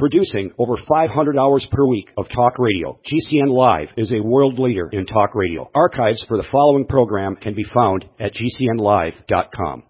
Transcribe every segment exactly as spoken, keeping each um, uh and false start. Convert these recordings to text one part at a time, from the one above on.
Producing over five hundred hours per week of talk radio, G C N Live is a world leader in talk radio. Archives for the following program can be found at G C N live dot com.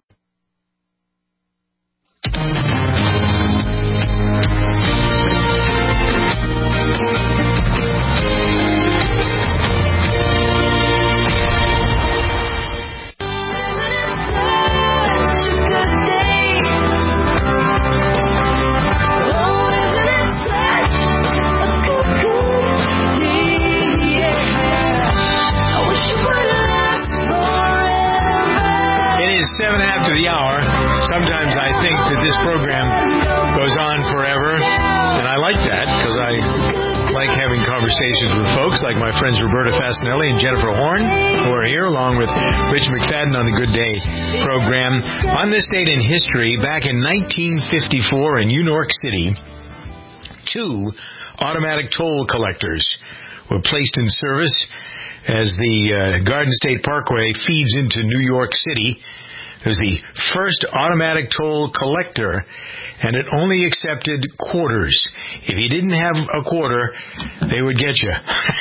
Seven after the hour. Sometimes I think that this program goes on forever, and I like that because I like having conversations with folks like my friends Roberta Fasinelli and Jennifer Horn, who are here, along with Rich McFadden on the Good Day program. On this date in history, back in nineteen fifty-four in New York City, two automatic toll collectors were placed in service as the uh, Garden State Parkway feeds into New York City. It was the first automatic toll collector, and it only accepted quarters. If you didn't have a quarter, they would get you.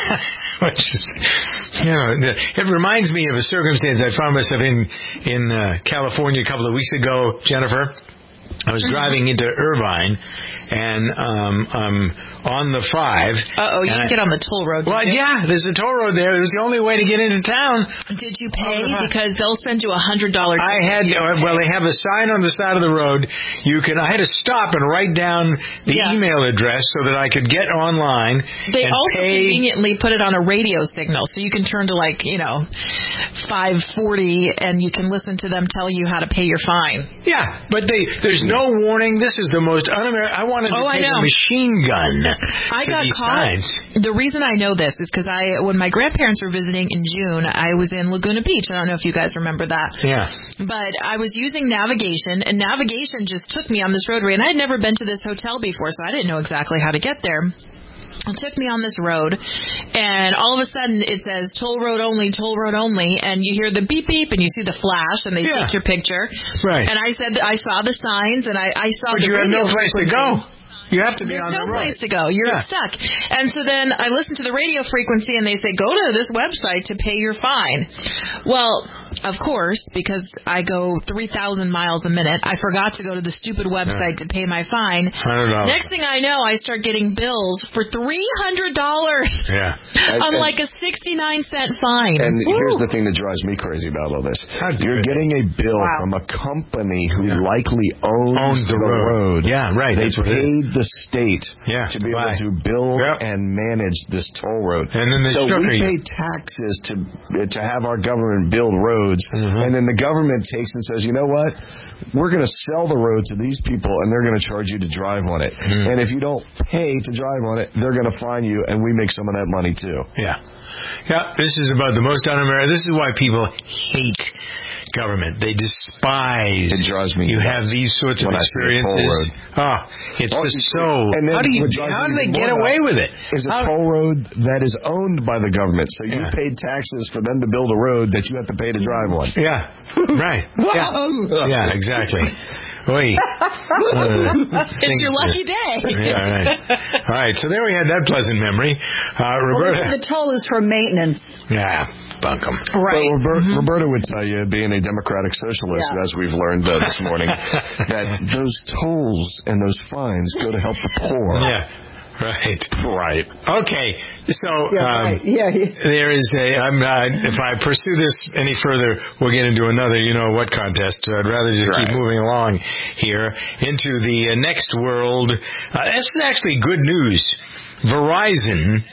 Which is, you know, it reminds me of a circumstance I found myself in in uh, California a couple of weeks ago, Jennifer. I was driving into Irvine, and um, I'm on the five. Uh-oh, you can I, get on the toll road. Well, you? yeah, there's a toll road there. It was the only way to get into town. Did you pay? Because they'll send you a one hundred dollars I had, well, they have a sign on the side of the road. You can. I had to stop and write down the yeah. email address so that I could get online. They and also pay. conveniently put it on a radio signal, so you can turn to, like, you know, five forty, and you can listen to them tell you how to pay your fine. Yeah, but they there's no warning. This is the most un-American. I wanted to oh, take I know. a machine gun. I got these caught. signs. The reason I know this is because I, when my grandparents were visiting in June, I was in Laguna Beach. I don't know if you guys remember that. Yeah. But I was using navigation, and navigation just took me on this roadway, and I had never been to this hotel before, so I didn't know exactly how to get there. It took me on this road, and all of a sudden it says toll road only, toll road only, and you hear the beep beep, and you see the flash, and they yeah. take your picture. Right. And I said, I saw the signs, and I, I saw but the you have no place frequency. to go. You have to be There's on no the road. place to go. You're yeah. stuck. And so then I listened to the radio frequency, and they say, go to this website to pay your fine. Well, of course, because I go three thousand miles a minute, I forgot to go to the stupid website yeah. to pay my fine. one hundred dollars. Next thing I know, I start getting bills for three hundred dollars yeah. on and, like a sixty-nine cent fine. And Woo. here's the thing that drives me crazy about all this. You're getting a bill wow. from a company who yeah. likely owns, owns the, the road. road. Yeah, right. They paid the state yeah, to be bye. able to build yep. and manage this toll road. And then they so we you. pay taxes to to have our government build roads, mm-hmm. and then the government takes and says, you know what? We're going to sell the road to these people, and they're going to charge you to drive on it. Mm-hmm. And if you don't pay to drive on it, they're going to fine you, and we make some of that money too. Yeah. Yeah, this is about the most un-American. This is why people hate government. They despise. It drives me. You have these sorts of when experiences. Oh, it's oh, just so. And then how do you? How do they get away with it? Is a how, toll road that is owned by the government, so you yeah. paid taxes for them to build a road that you have to pay to drive on. Yeah. Right. yeah. yeah. Exactly. Oy. Uh, it's your lucky day. Yeah, right. All right, so there we had that pleasant memory. Uh, Roberta. Well, the toll is for maintenance. Yeah, bunkum. Right. Well, Roberta, mm-hmm. Roberta would tell you, being a democratic socialist, yeah. as we've learned uh, this morning, that those tolls and those fines go to help the poor. Yeah. Right. Right. Okay. So yeah, um, right. yeah, yeah. there is a. I'm not. If I pursue this any further, we'll get into another. You know what contest? So I'd rather just right. keep moving along here into the uh, next world. Uh, this is actually good news. Verizon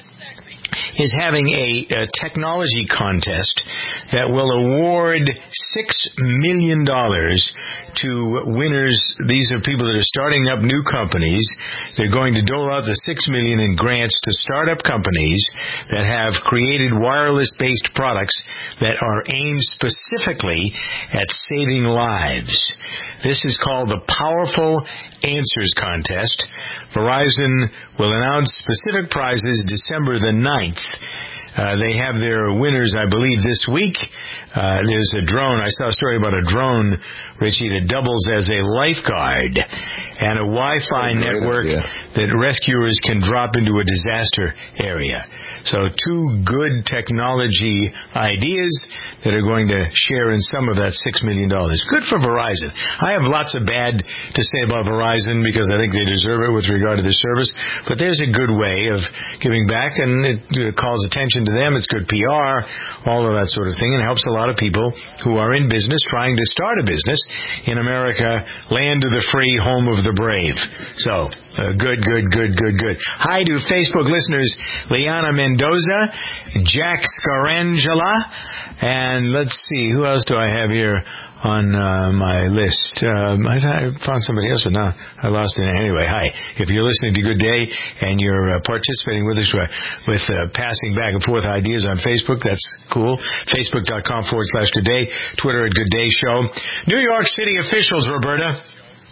is having a, a technology contest that will award six million dollars to winners. These are people that are starting up new companies. They're going to dole out the six million dollars in grants to startup companies that have created wireless-based products that are aimed specifically at saving lives. This is called the Powerful Answers Contest. Verizon will announce specific prizes December the ninth. Uh, they have their winners, I believe, this week. Uh, there's a drone. I saw a story about a drone, Richie, that doubles as a lifeguard, and a Wi-Fi network idea. that rescuers can drop into a disaster area. So two good technology ideas that are going to share in some of that six million dollars. Good for Verizon. I have lots of bad to say about Verizon because I think they deserve it with regard to their service, but there's a good way of giving back, and it calls attention to them. It's good P R, all of that sort of thing, and helps a lot of people who are in business, trying to start a business in America, land of the free, home of the brave. So, uh, good, good, good, good, good. Hi to Facebook listeners, Liana Mendoza, Jack Scarangela, and let's see, who else do I have here on uh, my list? Um, I, I found somebody else, but now I lost it. Anyway, hi. If you're listening to Good Day and you're uh, participating with us uh, with uh, passing back and forth ideas on Facebook, that's cool. Facebook.com forward slash Good Day. Twitter at Good Day Show. New York City officials, Roberta,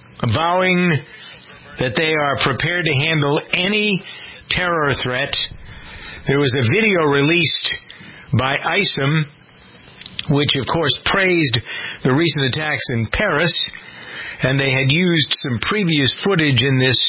vowing that they are prepared to handle any terror threat. There was a video released by I S O M, which, of course, praised the recent attacks in Paris, and they had used some previous footage in this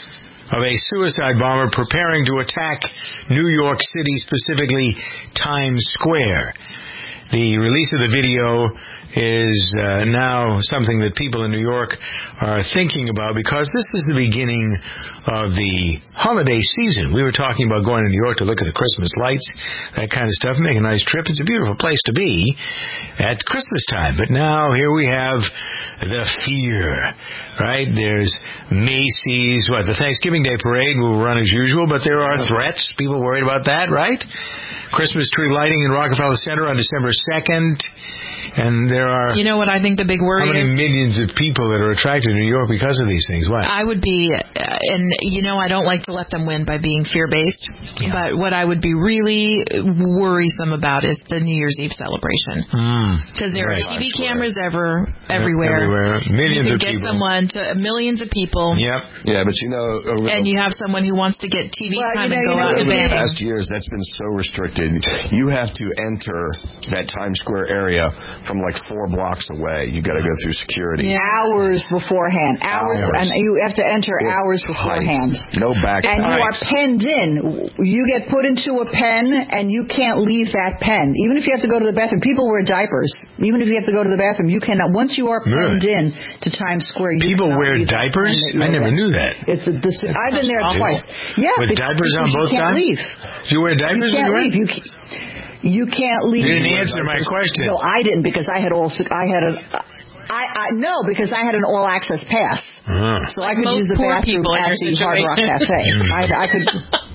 of a suicide bomber preparing to attack New York City, specifically Times Square. The release of the video is uh, now something that people in New York are thinking about, because this is the beginning of the holiday season. We were talking about going to New York to look at the Christmas lights, that kind of stuff, make a nice trip. It's a beautiful place to be at Christmas time. But now here we have the fear, right? There's Macy's, what, the Thanksgiving Day parade will run as usual, but there are threats. People worried about that, right? Christmas tree lighting in Rockefeller Center on December second. And there are... You know what I think the big worry is? How many is? millions of people that are attracted to New York because of these things? What? I would be... Uh, and, you know, I don't like to let them win by being fear-based. Yeah. But what I would be really worrisome about is the New Year's Eve celebration. Because mm, there right. are T V cameras ever, everywhere. Everywhere. Millions you of can get people. someone to millions of people. Yep. Yeah, but you know... Uh, and you have someone who wants to get T V well, time you know, and go you know, out and in bang. the past years, that's been so restricted. You have to enter that Times Square area from like four blocks away. You got to go through security. Yeah. Hours beforehand. Hours, hours. And you have to enter it's hours beforehand. Tight. No back. And you are penned in. You get put into a pen, and you can't leave that pen. Even if you have to go to the bathroom. People wear diapers. Even if you have to go to the bathroom, you cannot. Once you are penned really? in to Times Square, you people wear diapers? I never there. knew that. It's a, this, I've been there twice. Yeah, with because, diapers on because both you can't sides? Leave. Do you wear diapers? You can't when leave. You can't, you can't leave. You didn't answer my question. No, I didn't, because I had all. I had a. I, I no, because I had an all access pass, uh-huh. so I could Most use the bathroom at the Hard Rock Cafe. I, I could.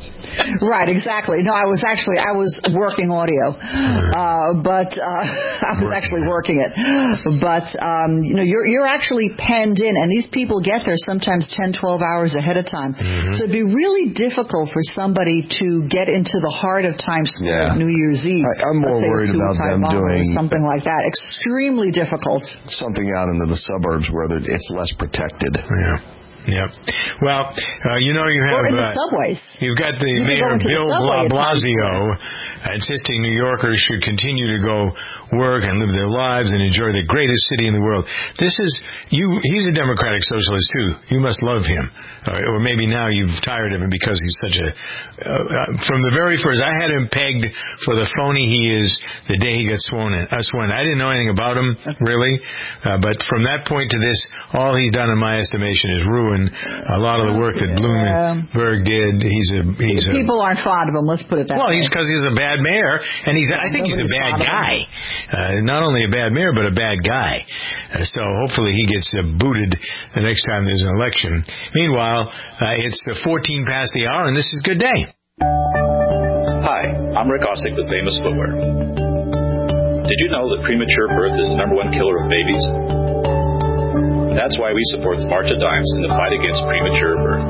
Right, exactly. No, I was actually, I was working audio, uh, but, uh, I was actually working it. But, um, you know, you're, you're actually penned in, and these people get there sometimes ten, twelve hours ahead of time. Mm-hmm. So it'd be really difficult for somebody to get into the heart of Times Square yeah. New Year's Eve. I, I'm more worried about them doing something like that. Extremely difficult. Something out into the suburbs where it's less protected. Yeah. Yep. Well, uh, you know you have... Or in the uh, subways. You've got the you Mayor Bill Bla Blasio insisting New Yorkers should continue to go work and live their lives and enjoy the greatest city in the world. This is... you. He's a Democratic Socialist, too. You must love him. Uh, or maybe now you've tired of him because he's such a... Uh, uh, from the very first, I had him pegged for the phony he is the day he got sworn in. Uh, sworn. I didn't know anything about him, really. Uh, but from that point to this, all he's done, in my estimation, is ruin a lot of the work that Bloomberg did. He's a he's people a, aren't fond of him. Let's put it that well, way. Well, he's because he's a bad mayor, and he's I think Nobody's he's a bad guy. Uh, not only a bad mayor, but a bad guy. Uh, so hopefully he gets uh, booted the next time there's an election. Meanwhile, uh, it's uh, fourteen past the hour, and this is Good Day. Hi, I'm Rick Ossick with Famous Footwear. Did you know that premature birth is the number one killer of babies? That's why we support the March of Dimes in the fight against premature birth.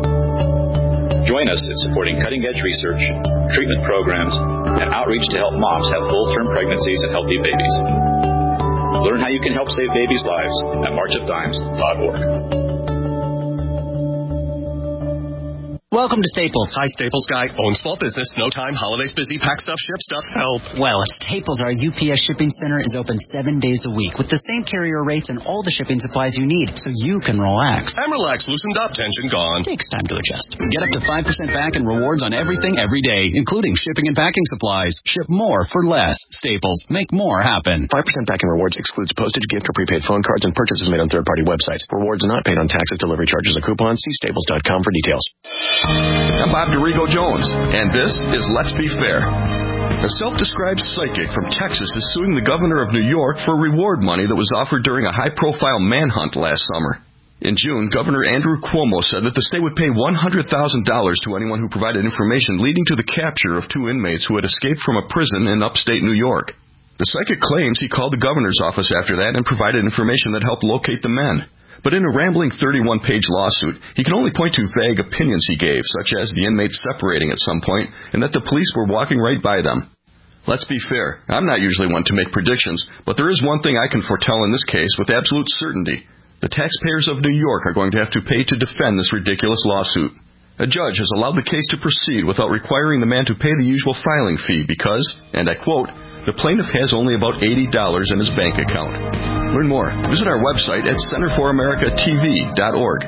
Join us in supporting cutting-edge research, treatment programs, and outreach to help moms have full-term pregnancies and healthy babies. Learn how you can help save babies' lives at march of dimes dot org. Welcome to Staples. Hi, Staples guy. Own small business. No time. Holidays busy. Pack stuff. Ship stuff. Help. Well, at Staples, our U P S shipping center is open seven days a week with the same carrier rates and all the shipping supplies you need, so you can relax. I'm relaxed. Loosened up. Tension gone. Takes time to adjust. Get up to five percent back in rewards on everything every day, including shipping and packing supplies. Ship more for less. Staples. Make more happen. five percent back in rewards excludes postage, gift, or prepaid phone cards and purchases made on third-party websites. Rewards not paid on taxes, delivery charges, or coupons. See staples dot com for details. I'm Bob DeRigo Jones, and this is Let's Be Fair. A self-described psychic from Texas is suing the governor of New York for reward money that was offered during a high-profile manhunt last summer. In June, Governor Andrew Cuomo said that the state would pay one hundred thousand dollars to anyone who provided information leading to the capture of two inmates who had escaped from a prison in upstate New York. The psychic claims he called the governor's office after that and provided information that helped locate the men. But in a rambling thirty-one page lawsuit, he can only point to vague opinions he gave, such as the inmates separating at some point and that the police were walking right by them. Let's be fair. I'm not usually one to make predictions, but there is one thing I can foretell in this case with absolute certainty. The taxpayers of New York are going to have to pay to defend this ridiculous lawsuit. A judge has allowed the case to proceed without requiring the man to pay the usual filing fee because, and I quote, the plaintiff has only about eighty dollars in his bank account. Learn more. Visit our website at center for america t v dot org.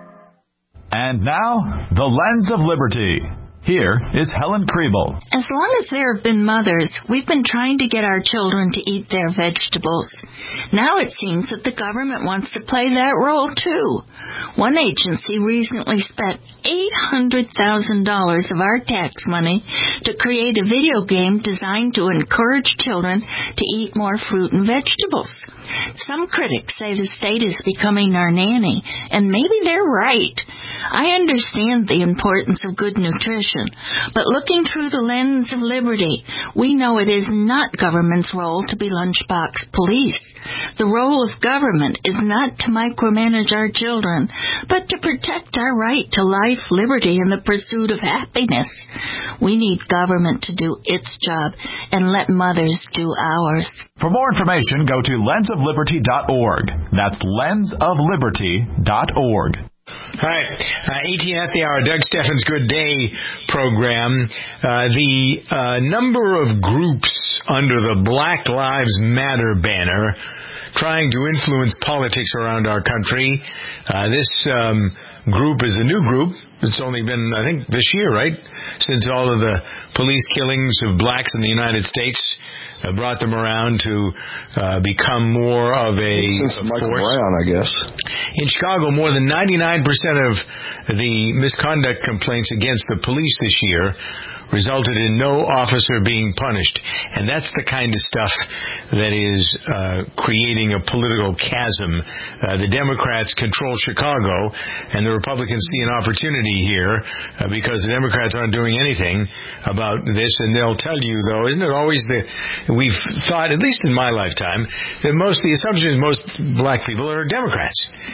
And now, the Lens of Liberty. Here is Helen Kriebel. As long as there have been mothers, we've been trying to get our children to eat their vegetables. Now it seems that the government wants to play that role, too. One agency recently spent eight hundred thousand dollars of our tax money to create a video game designed to encourage children to eat more fruit and vegetables. Some critics say the state is becoming our nanny, and maybe they're right. I understand the importance of good nutrition, but looking through the lens of liberty, we know it is not government's role to be lunchbox police. The role of government is not to micromanage our children, but to protect our right to life, liberty, and the pursuit of happiness. We need government to do its job and let mothers do ours. For more information, go to lens of liberty dot org. That's lens of liberty dot org. All right, uh, eighteen at the hour, Doug Steffens' Good Day program. Uh, the uh, number of groups under the Black Lives Matter banner trying to influence politics around our country. Uh, this um, group is a new group. It's only been, I think, this year, right? Since all of the police killings of blacks in the United States uh, brought them around to uh, become more of a Since of Michael force. Brown, I guess. In Chicago, more than ninety-nine percent of the misconduct complaints against the police this year resulted in no officer being punished. And that's the kind of stuff that is uh, creating a political chasm. Uh, the Democrats control Chicago, and the Republicans see an opportunity here uh, because the Democrats aren't doing anything about this. And they'll tell you, though, isn't it always the, we've thought, at least in my lifetime, that most, the assumption is most black people are Democrats.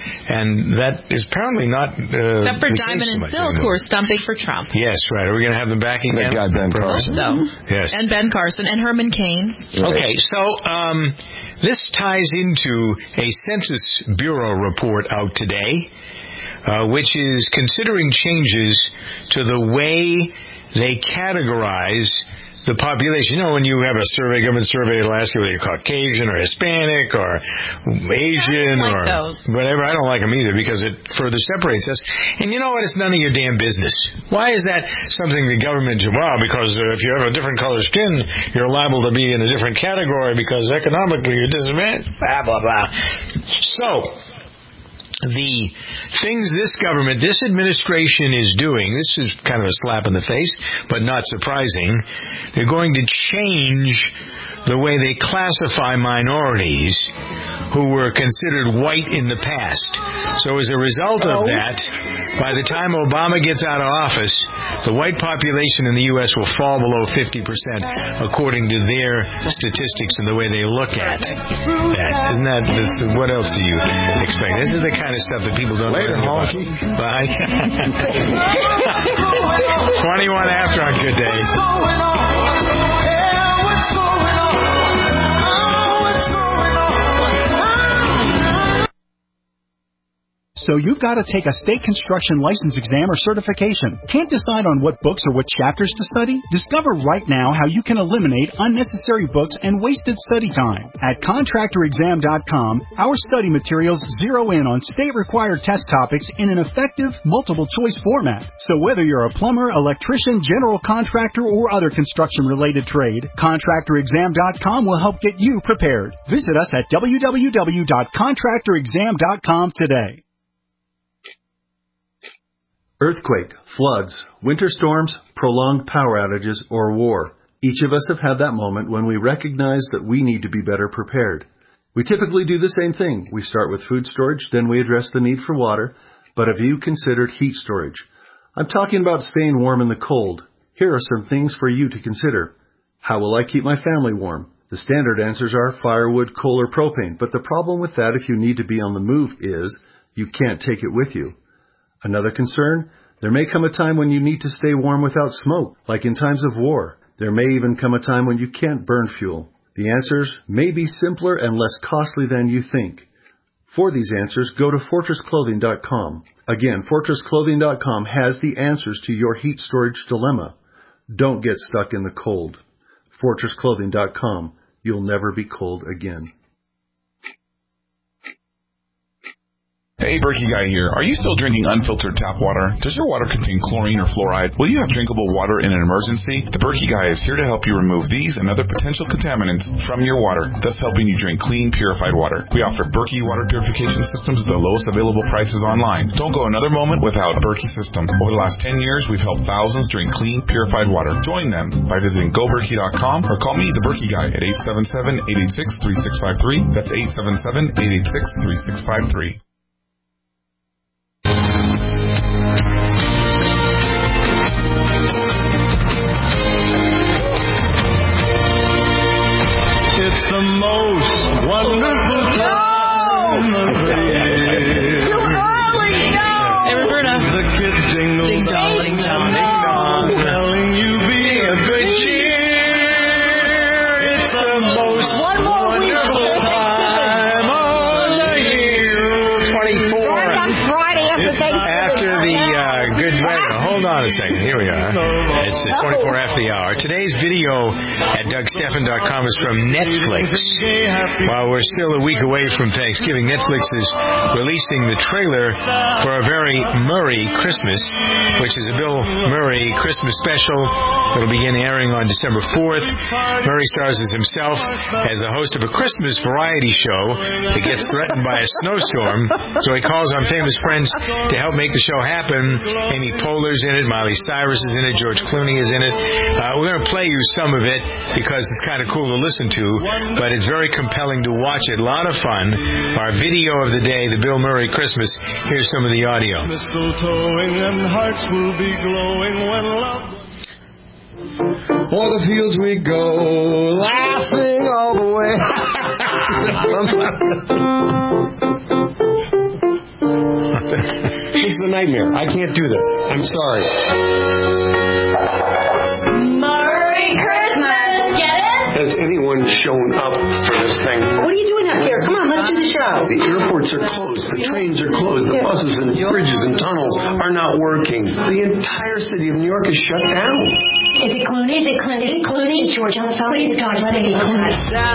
And that is apparently not uh, Except for the Diamond case and Silk, who are stumping for Trump. Yes, right. Are we going to have them back again? That guy, Ben Carson. No. Yes. And Ben Carson and Herman Cain. Okay, so um, this ties into a Census Bureau report out today, uh, which is considering changes to the way they categorize the population. You know, when you have a survey, government survey, it'll ask you whether you're Caucasian or Hispanic or Asian like or those. whatever. I don't like them either because it further separates us. And you know what? It's none of your damn business. Why is that something the government, well, because uh, if you have a different color skin, you're liable to be in a different category because economically you're disadvantaged, blah, blah, blah. So, the things this government, this administration is doing, this is kind of a slap in the face, but not surprising. They're going to change the way they classify minorities who were considered white in the past. So as a result of that, by the time Obama gets out of office, the white population in the U S will fall below fifty percent according to their statistics and the way they look at that. Isn't that, this, what else do you expect? This is the kind of stuff that people don't Later, know about. Bye. twenty-one after on Good Day. so you've got to take a state construction license exam or certification. Can't decide on what books or what chapters to study? Discover right now how you can eliminate unnecessary books and wasted study time. At contractor exam dot com, our study materials zero in on state-required test topics in an effective, multiple-choice format. So whether you're a plumber, electrician, general contractor, or other construction-related trade, contractor exam dot com will help get you prepared. Visit us at w w w dot contractor exam dot com today. Earthquake, floods, winter storms, prolonged power outages, or war. Each of us have had that moment when we recognize that we need to be better prepared. We typically do the same thing. We start with food storage, then we address the need for water. But have you considered heat storage? I'm talking about staying warm in the cold. Here are some things for you to consider. How will I keep my family warm? The standard answers are firewood, coal, or propane. But the problem with that if you need to be on the move is you can't take it with you. Another concern? There may come a time when you need to stay warm without smoke, like in times of war. There may even come a time when you can't burn fuel. The answers may be simpler and less costly than you think. For these answers, go to fortress clothing dot com. Again, fortress clothing dot com has the answers to your heat storage dilemma. Don't get stuck in the cold. fortress clothing dot com. You'll never be cold again. Hey, Berkey Guy here. Are you still drinking unfiltered tap water? Does your water contain chlorine or fluoride? Will you have drinkable water in an emergency? The Berkey Guy is here to help you remove these and other potential contaminants from your water, thus helping you drink clean, purified water. We offer Berkey water purification systems at the lowest available prices online. Don't go another moment without a Berkey system. Over the last ten years, we've helped thousands drink clean, purified water. Join them by visiting go berkey dot com or call me, the Berkey Guy, at eight seven seven, eight eight six, three six five three. That's eight seven seven, eight eight six, three six five three. It's the most wonderful time of the year. Too early, no. Hey, Roberta. The kids jingle, ding dong, ding dong, ding dong, telling you be a good cheer. It's the most wonderful time of the year. twenty-four. Right on Friday after Thanksgiving. After the uh, good weather. Hold on a second. Here we are. It's the twenty-four after the hour. Today's video at doug stephan dot com is from Netflix. While we're still a week away from Thanksgiving, Netflix is releasing the trailer for a very Murray Christmas, which is a Bill Murray Christmas special that will begin airing on December fourth. Murray stars as himself as the host of a Christmas variety show that gets threatened by a snowstorm, so he calls on famous friends to help make the show happen. Amy Poehler's in it, Miley Cyrus is in it, George Clooney is in it. Uh, we're going to play you some of it because it's kind of cool to listen to, but it's very compelling to watch it. A lot of fun. Our video of the day, the Bill Murray Christmas. Here's some of the audio. Mistletoeing and hearts will be glowing when love. O'er the fields we go, laughing all the way. This is a nightmare. I can't do this. I'm sorry. Merry Christmas. Get it? Has anyone shown up for this thing? What are you doing up here? Come on, let's do the show. The airports are closed. The trains are closed. The buses and bridges and tunnels are not working. The entire city of New York is shut down. Is it Clooney? Is it Clooney? Is it Clooney? Is George on the phone? Please, God, let it be Clooney.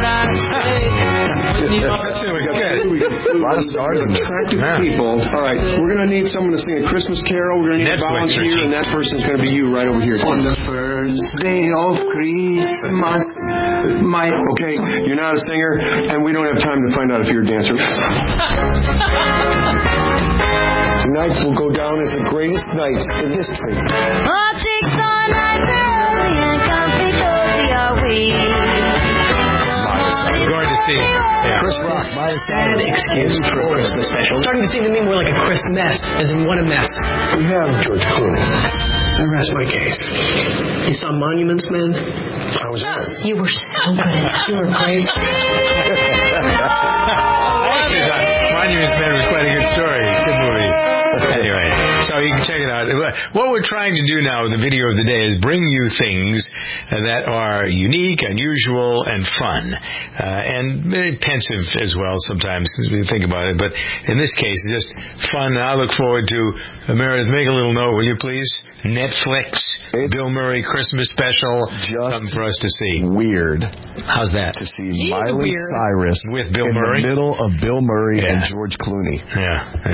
A lot of stars in this. Attractive people. All right, we're going to need someone to sing a Christmas carol. We're going to need Netflix, a volunteer, and that person's going to be you right over here. On the first day of Christmas, my... Okay, you're not a singer, and we don't have time to find out if you're a dancer. Tonight will go down as the greatest night in history. Our cheeks are nice and rosy and comfy cozy are we. I'm going to see yeah. Chris Rock, my sad excuse for a Christmas special. I'm starting to see the name more like a Chris mess, as in what a mess. We have George Clooney. I rest my case. You saw Monuments Men? How was that? You were so good at that. You were great. I actually thought Monuments Men was quite a good story. Good movie. Anyway, so you can check it out. What we're trying to do now with the video of the day is bring you things that are unique, unusual, and fun, uh, and pensive as well sometimes as we think about it. But in this case, just fun. I look forward to, uh, Meredith, make a little note, will you please? Netflix, it's Bill Murray Christmas special, something for us to see. Weird. How's that? To see He's Miley weird. Cyrus with Bill in Murray? the middle of Bill Murray yeah. and George Clooney. Yeah.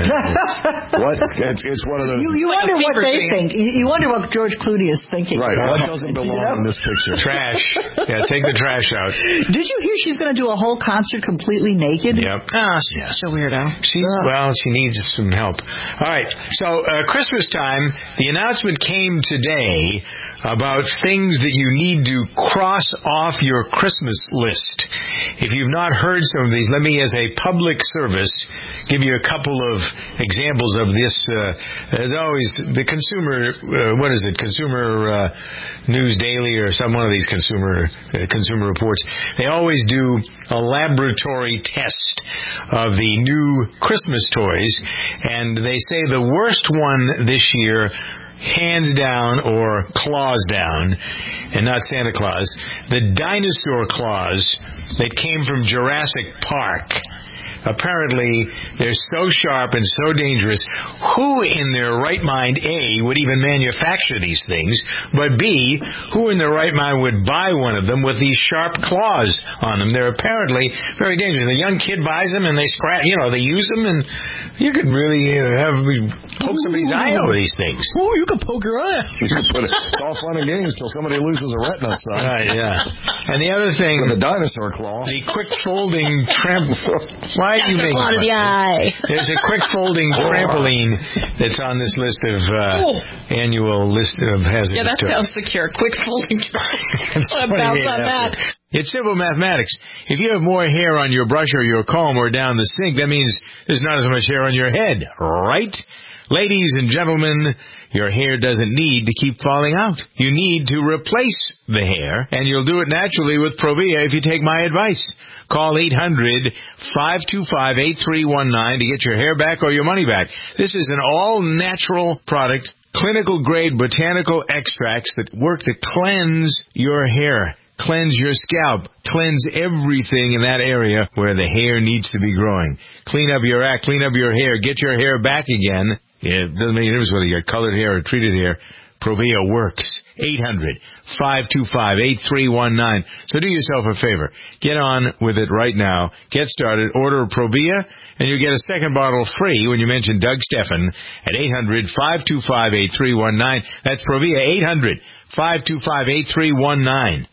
yeah. what? It's, it's one of those. You, you wonder what they scene. think. You, you wonder what George Clooney is thinking. Right. What doesn't belong you know? in this picture? Trash. Yeah, take the trash out. Did you hear she's going to do a whole concert completely naked? Yep. Oh, she's yeah. such a weirdo. She's, well, she needs some help. All right. So, uh, Christmas time, the announcement came today about things that you need to cross off your Christmas list. If you've not heard some of these, let me, as a public service, give you a couple of examples of this. Uh, as always, the consumer, uh, what is it, Consumer uh, News Daily or some one of these consumer uh, consumer reports, they always do a laboratory test of the new Christmas toys, and they say the worst one this year, hands down or claws down, and not Santa Claus, the dinosaur claws that came from Jurassic Park. Apparently, they're so sharp and so dangerous. Who in their right mind, A, would even manufacture these things, but B, who in their right mind would buy one of them with these sharp claws on them? They're apparently very dangerous. The young kid buys them and they scratch, you know, they use them, and you could really uh, have poke somebody's Ooh. eye out with these things. Oh, you could poke your eye. You could put it, it's all fun and games till somebody loses a retina, son. Right, yeah. And the other thing, with a dinosaur claw, the quick folding tramp. Why are you making fun of the eye? There's a quick folding trampoline that's on this list of uh, oh. annual list of hazardous. Yeah, that sounds secure. Quick folding trampoline. I bounce on that. It's simple mathematics. If you have more hair on your brush or your comb or down the sink, that means there's not as much hair on your head, right? Ladies and gentlemen, your hair doesn't need to keep falling out. You need to replace the hair, and you'll do it naturally with Provia if you take my advice. Call eight hundred, five two five, eight three one nine to get your hair back or your money back. This is an all-natural product, clinical-grade botanical extracts that work to cleanse your hair, cleanse your scalp, cleanse everything in that area where the hair needs to be growing. Clean up your act, clean up your hair, get your hair back again. Yeah, it doesn't make any difference whether you got colored hair or treated hair. Provia works. eight hundred, five two five, eight three one nine. So do yourself a favor. Get on with it right now. Get started. Order Provia, and you'll get a second bottle free when you mention Doug Steffen at eight hundred, five two five, eight three one nine. That's Provia, eight hundred, five two five, eight three one nine.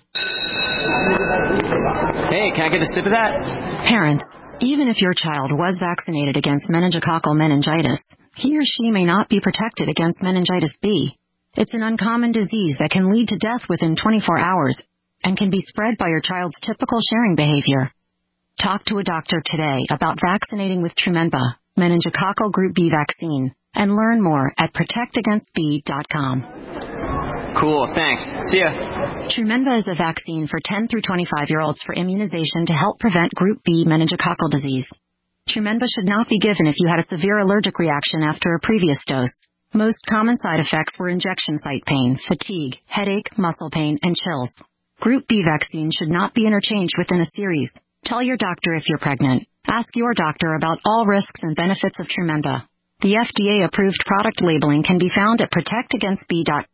Hey, can I get a sip of that? Parents, even if your child was vaccinated against meningococcal meningitis, he or she may not be protected against meningitis B. It's an uncommon disease that can lead to death within twenty-four hours and can be spread by your child's typical sharing behavior. Talk to a doctor today about vaccinating with Trumenba, meningococcal group B vaccine, and learn more at protect against b dot com. Cool, thanks. See ya. Trumenba is a vaccine for ten through twenty-five-year-olds for immunization to help prevent group B meningococcal disease. Trumenba should not be given if you had a severe allergic reaction after a previous dose. Most common side effects were injection site pain, fatigue, headache, muscle pain, and chills. Group B vaccine should not be interchanged within a series. Tell your doctor if you're pregnant. Ask your doctor about all risks and benefits of Trumenba. The F D A-approved product labeling can be found at protect against b dot com.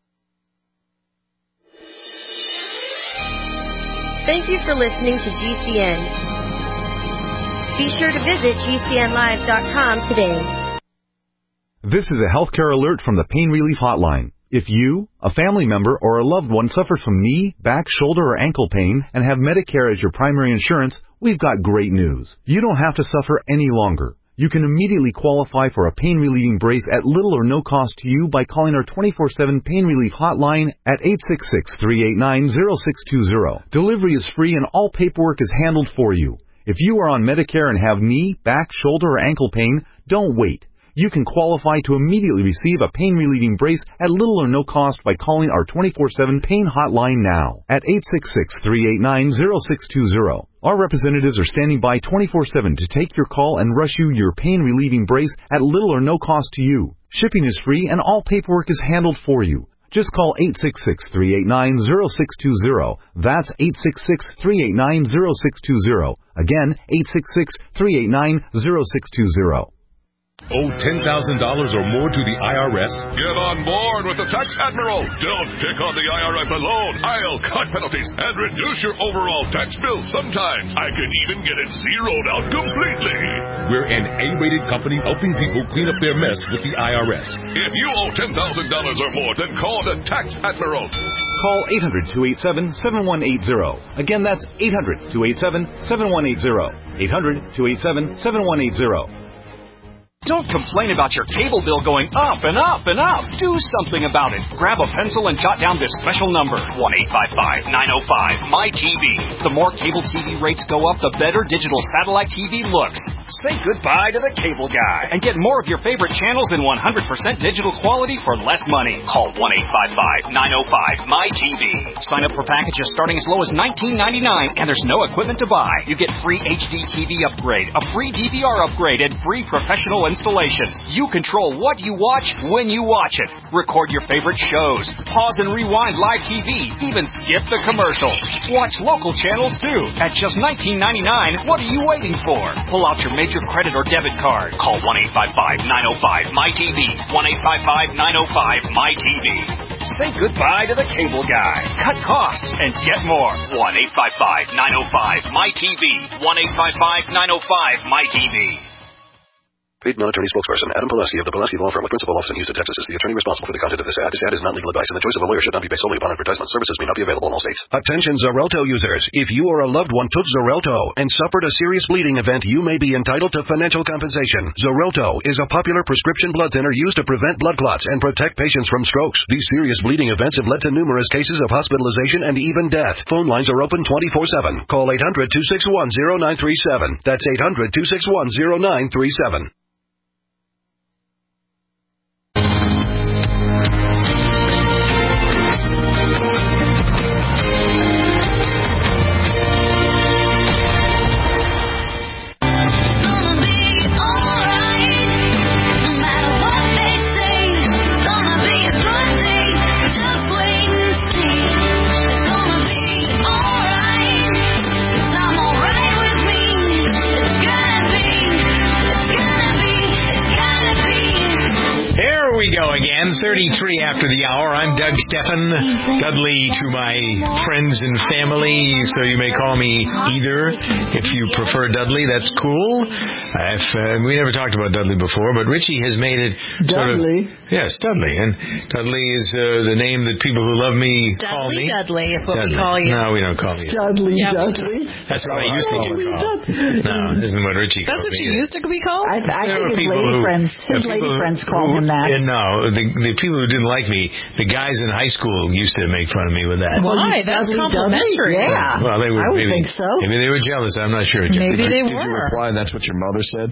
Thank you for listening to G C N. Be sure to visit G C N live dot com today. This is a healthcare alert from the Pain Relief Hotline. If you, a family member, or a loved one suffers from knee, back, shoulder, or ankle pain and have Medicare as your primary insurance, we've got great news. You don't have to suffer any longer. You can immediately qualify for a pain-relieving brace at little or no cost to you by calling our twenty-four seven Pain Relief Hotline at eight six six, three eight nine, zero six two zero. Delivery is free and all paperwork is handled for you. If you are on Medicare and have knee, back, shoulder, or ankle pain, don't wait. You can qualify to immediately receive a pain-relieving brace at little or no cost by calling our twenty-four seven Pain Hotline now at eight six six, three eight nine, zero six two zero. Our representatives are standing by twenty-four seven to take your call and rush you your pain-relieving brace at little or no cost to you. Shipping is free and all paperwork is handled for you. Just call eight six six, three eight nine, zero six two zero. That's eight six six, three eight nine, zero six two zero. Again, eight six six, three eight nine, zero six two zero. Owe ten thousand dollars or more to the I R S? Get on board with the Tax Admiral. Don't pick on the I R S alone. I'll cut penalties and reduce your overall tax bill. Sometimes I can even get it zeroed out completely. We're an A-rated company helping people clean up their mess with the I R S. If you owe ten thousand dollars or more, then call the Tax Admiral. Call eight hundred, two eight seven, seven one eight zero. Again, that's eight hundred, two eight seven, seven one eight zero. eight hundred, two eight seven, seven one eight zero. Don't complain about your cable bill going up and up and up. Do something about it. Grab a pencil and jot down this special number, one eight five five, nine oh five, M Y T V. The more cable T V rates go up, the better digital satellite T V looks. Say goodbye to the cable guy and get more of your favorite channels in one hundred percent digital quality for less money. Call one eight five five, nine oh five, M Y T V. Sign up for packages starting as low as nineteen ninety-nine, and there's no equipment to buy. You get free H D T V upgrade, a free D V R upgrade, and free professional installation. You control what you watch when you watch it. Record your favorite shows. Pause and rewind live T V. Even skip the commercials. Watch local channels too. At just nineteen ninety-nine, what are you waiting for? Pull out your major credit or debit card. Call one eight five five, nine oh five, M Y T V. one eight five five, nine oh five, M Y T V. Say goodbye to the cable guy. Cut costs and get more. one eight five five, nine oh five, M Y T V. one eight five five, nine oh five, M Y T V. Paid non-attorney spokesperson Adam Pulaski of the Pulaski Law Firm with principal office in Houston, Texas is the attorney responsible for the content of this ad. This ad is not legal advice, and the choice of a lawyer should not be based solely upon advertisement. Services may not be available in all states. Attention Xarelto users. If you or a loved one took Xarelto and suffered a serious bleeding event, you may be entitled to financial compensation. Xarelto is a popular prescription blood thinner used to prevent blood clots and protect patients from strokes. These serious bleeding events have led to numerous cases of hospitalization and even death. Phone lines are open twenty-four seven. Call eight hundred, two six one, zero nine three seven. That's eight hundred, two six one, zero nine three seven. thirty-three after the hour. I'm Doug Stephan, Dudley to my friends and family, so you may call me either. If you prefer Dudley, that's cool. Uh, if, uh, we never talked about Dudley before, but Richie has made it sort Dudley. of... Yes, Dudley. And Dudley is uh, the name that people who love me Dudley, call me. Dudley is what Dudley. we call you. No, we don't call you. Dudley, yeah, Dudley. That's what I used to get called. No, this isn't what Richie That's calls what me. you used to be called? I, I There think were his people lady who- friends, his there were lady people friends who- call him that. And no, the, the people who didn't like me, the guys in high school used to make fun of me with that. Why? That's Dudley, complimentary. Dudley? Yeah. Well, they were, I would maybe, think so. Maybe they were jealous. I'm not sure. Maybe Did they you, Did you were. reply, that's what your mother said?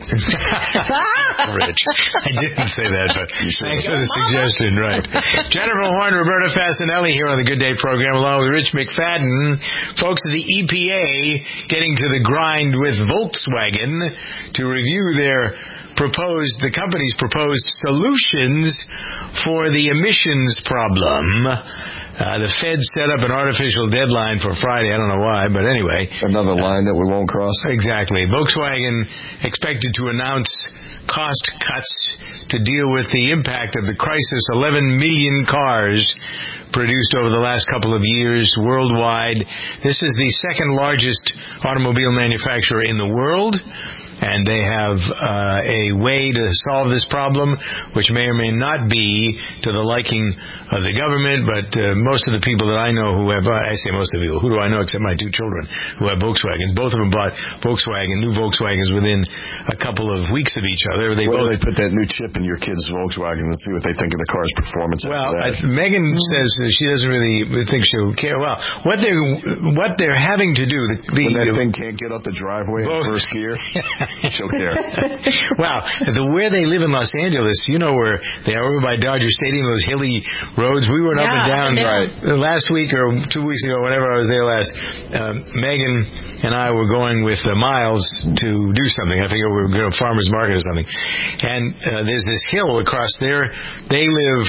Rich. I didn't say that, but thanks for the suggestion. Right. Jennifer Horn, Roberta Fasanelli here on the Good Day program, along with Rich McFadden. Folks at the E P A getting to the grind with Volkswagen to review their proposed, the company's proposed solutions for the emissions problem. Uh, the Fed set up an artificial deadline for Friday. I don't know why, but anyway. Another line that we won't cross. Exactly. Volkswagen expected to announce cost cuts to deal with the impact of the crisis. eleven million cars produced over the last couple of years worldwide. This is the second largest automobile manufacturer in the world. And they have uh, a way to solve this problem, which may or may not be to the liking of the government, but uh, most of the people that I know who have, uh, I say most of the people, who do I know except my two children who have Volkswagens? Both of them bought Volkswagen, new Volkswagens within a couple of weeks of each other. They Where both do they put that new chip in your kids' Volkswagen and see what they think of the car's performance? Well, after that? I, Megan says she doesn't really think she'll care. Well, what they're, what they're having to do, the, the, when that the, thing can't get up the driveway in first gear, she'll care. Well, the, where they live in Los Angeles, you know where they are over by Dodger Stadium, those hilly roads. We went yeah, up and down right. last week or two weeks ago, whenever I was there last. Uh, Megan and I were going with uh, Miles to do something. I think we were going to farmer's market or something. And uh, there's this hill across there. They live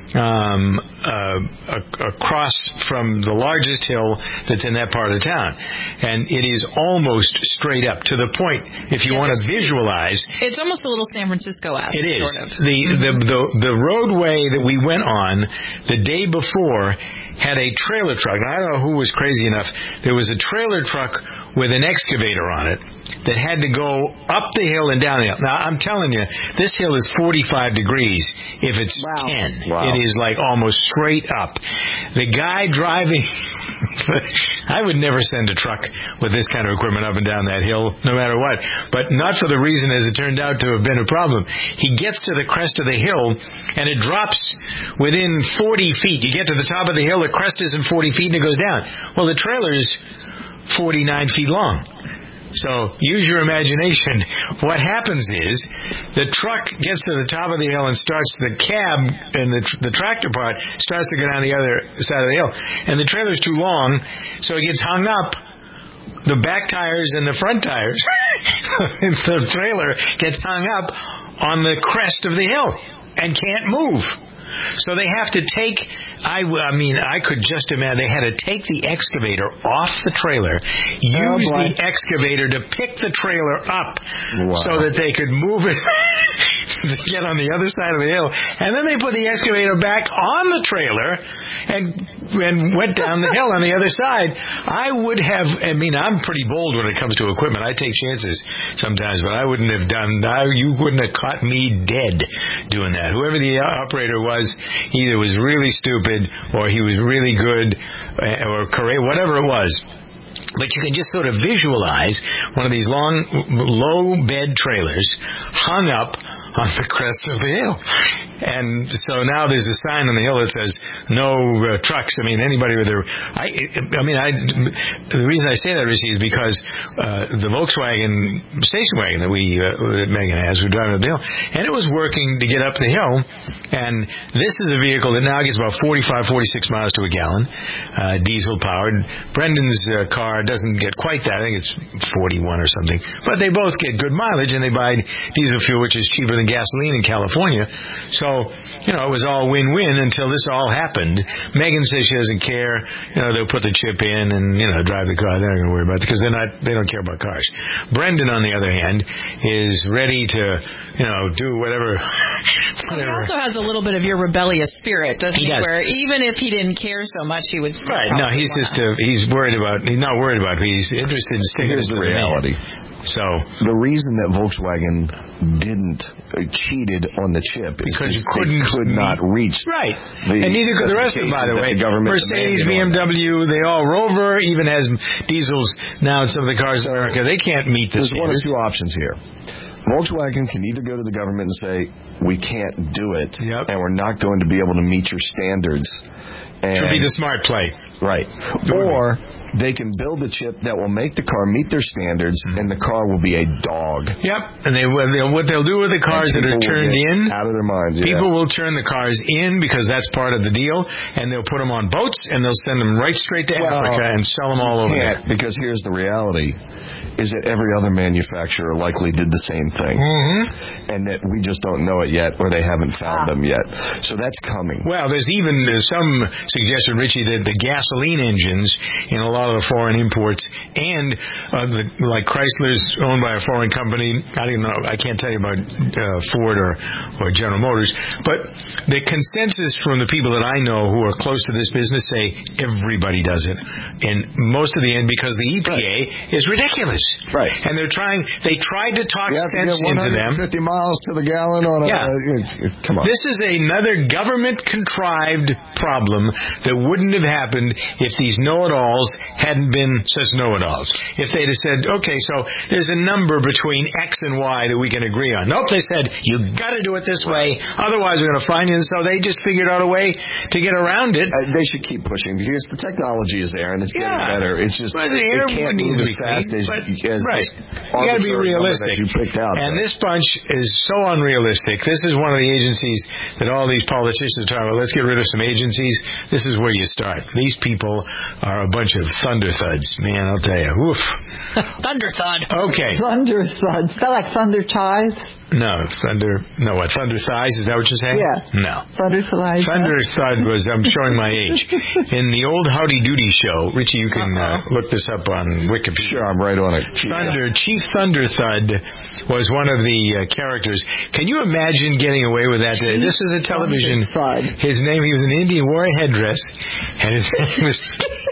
um, uh, across from the largest hill that's in that part of town. And it is almost straight up to the point, if you yeah, want to visualize. It's almost a little San Francisco-esque. It is. Sort of. The, the, the, the roadway that we went on the day before had a trailer truck. Now, I don't know who was crazy enough. There was a trailer truck with an excavator on it that had to go up the hill and down the hill. Now, I'm telling you, this hill is forty-five degrees if it's wow. ten. Wow. It is like almost straight up. The guy driving, I would never send a truck with this kind of equipment up and down that hill, no matter what. But not for the reason, as it turned out to have been a problem. He gets to the crest of the hill, and it drops within forty feet. You get to the top of the hill, the crest isn't forty feet, and it goes down. Well, the trailer is forty-nine feet long. So use your imagination. What happens is the truck gets to the top of the hill and starts, the cab and the, the tractor part starts to go down the other side of the hill. And the trailer's too long, so it gets hung up. The back tires and the front tires, the trailer gets hung up on the crest of the hill and can't move. So they have to take, I, I mean, I could just imagine, they had to take the excavator off the trailer, use oh, the excavator to pick the trailer up wow. so that they could move it to get on the other side of the hill. And then they put the excavator back on the trailer and, and went down the hill on the other side. I would have, I mean, I'm pretty bold when it comes to equipment. I take chances sometimes, but I wouldn't have done, I, you wouldn't have caught me dead doing that. Whoever the operator was, either was really stupid or he was really good or correct, whatever it was. But you can just sort of visualize one of these long, low bed trailers hung up on the crest of the hill. And so now there's a sign on the hill that says no uh, trucks. I mean, anybody with their, I, I mean, I, the reason I say that, Richie, is because uh, the Volkswagen station wagon that we, uh, that Megan has, we're driving up the hill, and it was working to get up the hill. And this is a vehicle that now gets about forty-five, forty-six miles to a gallon, uh, diesel powered. Brendan's uh, car doesn't get quite that. I think it's forty-one or something. But they both get good mileage, and they buy diesel fuel, which is cheaper than gasoline in California. So, you know, it was all win-win until this all happened. Megan says she doesn't care. You know, they'll put the chip in and, you know, drive the car. They're not going to worry about it because they're not, they don't care about cars. Brendan, on the other hand, is ready to, you know, do whatever. whatever. He also has a little bit of your rebellious spirit, doesn't he? He does. Where even if he didn't care so much, he would still. Right. No, he's just, uh, he's worried about, he's not worried about it. He's interested in sticking Here's to the reality. So the reason that Volkswagen didn't uh, cheated on the chip is because you they couldn't could not reach right, the, and neither could the rest of them. By the way, the Mercedes, B M W, they all Rover even has diesels now in some of the cars in America. They can't meet this. There's one or two options here. Volkswagen can either go to the government and say we can't do it, yep. and we're not going to be able to meet your standards. And, should be the smart play, right? Or they can build a chip that will make the car meet their standards, mm-hmm. and the car will be a dog. Yep, and they they'll, what they'll do with the cars that are turned in, out of their minds. People yeah. will turn the cars in because that's part of the deal, and they'll put them on boats and they'll send them right straight to well, Africa and sell them all over there. Because here's the reality: is that every other manufacturer likely did the same thing, mm-hmm. and that we just don't know it yet, or they haven't found ah. them yet. So that's coming. Well, there's even there's some suggestion, Richie, that the gasoline engines in a lot of the foreign imports, and uh, the, like Chrysler's owned by a foreign company. I don't know. I can't tell you about uh, Ford or, or General Motors, but the consensus from the people that I know who are close to this business say everybody does it, and most of the end because the E P A right. is ridiculous. Right. And they're trying. They tried to talk you have sense to get into them. one hundred fifty miles to the gallon on a. Yeah. Uh, come on. This is another government-contrived problem that wouldn't have happened if these know-it-alls hadn't been such know-it-alls. If they'd have said, okay, so there's a number between X and Y that we can agree on. Nope, they said, you got to do it this way, otherwise we're going to fine you. And so they just figured out a way to get around it. Uh, they should keep pushing because the technology is there and it's yeah. getting better. It's just, but it can't move as fast as, as right. You got to be realistic. You picked out, and though. this bunch is so unrealistic. This is one of the agencies that all these politicians are talking about. Let's get rid of some agencies. This is where you start. These people are a bunch of thunder thuds. Man, I'll tell you. Oof. Thunder thud. Okay. Thunder thud. Is that like thunder ties? No, thunder. No, what? Thunder thighs? Is that what you're saying? Yeah. No. Thunder thighs. Thunder thud was. I'm showing my age. In the old Howdy Doody show, Richie, you can uh, look this up on Wikipedia. Sure, I'm right on it. Thunder Chief Thunder Thud was one of the uh, characters. Can you imagine getting away with that today? This is a television. His name. He was an Indian, wore a headdress, and his name was.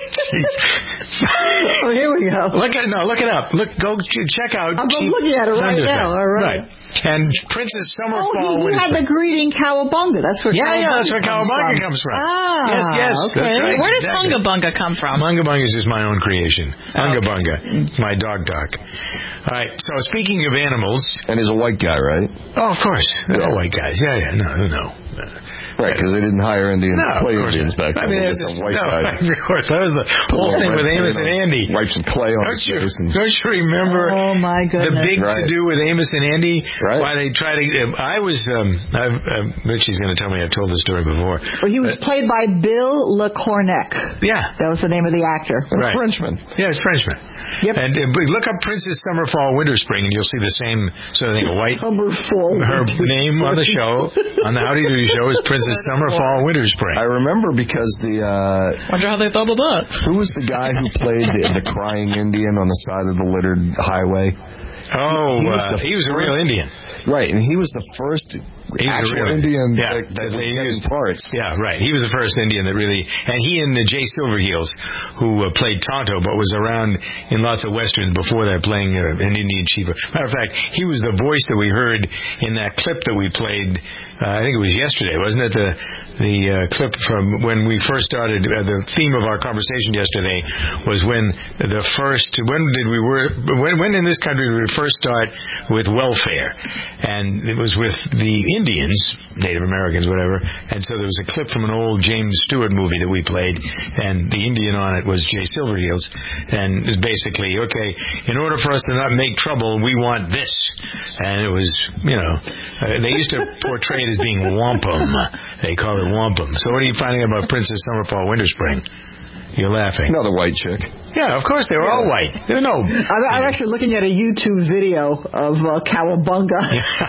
Oh, here we go. Look at no, look it up. Look, go check out. I'm Chief looking at it right now. All right. right. And Princess Summerfall. Oh, he, he had the greeting Cowabunga. That's where. Yeah, Cowabunga yeah, that's where Cowabunga comes comes from. Ah, yes, yes. okay. That's right. Where does exactly. Bunga Bunga come from? Bunga Bunga is just my own creation. Bunga okay. Bunga, my dog dog. All right. So speaking of animals, and he's a white guy, right? Oh, of course. They're yeah. all white guys. Yeah, yeah. No, no. Right, because they didn't hire Indians no, to play Indians back then. I mean, just some white no, guys. Of course, that was the whole thing with Amos and Andy. Wipe some clay on don't his you, face. And... Don't you remember oh my the big right. to-do with Amos and Andy? Right. Why they try to... Uh, I was... Um, I've, uh, Richie's going to tell me I've told the story before. Well, he was uh, played by Bill LeCornec. Yeah. That was the name of the actor. Right. Frenchman. Yeah, it's Frenchman. Yep. And uh, look up Princess Summer, Fall, Winter, Spring, and you'll see the same sort of thing. White. Summer, Fall, Her name on the show, on the Howdy Doody show, is Princess Summer, Fall, Winter, Spring. I remember because the... Uh, wonder how they thought of that. Who was the guy who played the, the crying Indian on the side of the littered highway? Oh, he, he was, uh, he was a real Indian. Right, and he was the first actual really, Indian yeah, that, that they used parts. Yeah, right. He was the first Indian that really, and he and the Jay Silverheels, who uh, played Tonto, but was around in lots of westerns before that, playing uh, an Indian chief. Matter of fact, he was the voice that we heard in that clip that we played. Uh, I think it was yesterday, wasn't it? The the uh, clip from when we first started. Uh, the theme of our conversation yesterday was when the first. When did we were? When when in this country did we first start with welfare? And it was with the Indians, Native Americans, whatever. And so there was a clip from an old James Stewart movie that we played, and the Indian on it was Jay Silverheels, and it was basically, okay, in order for us to not make trouble, we want this. And it was, you know, uh, they used to portray it as being wampum. They call it wampum. So what are you finding about Princess Summer, Fall, Winter, Spring? You're laughing. Another white chick. Yeah, of course, they were all white. There were no... I'm, I'm actually looking at a YouTube video of uh, Cowabunga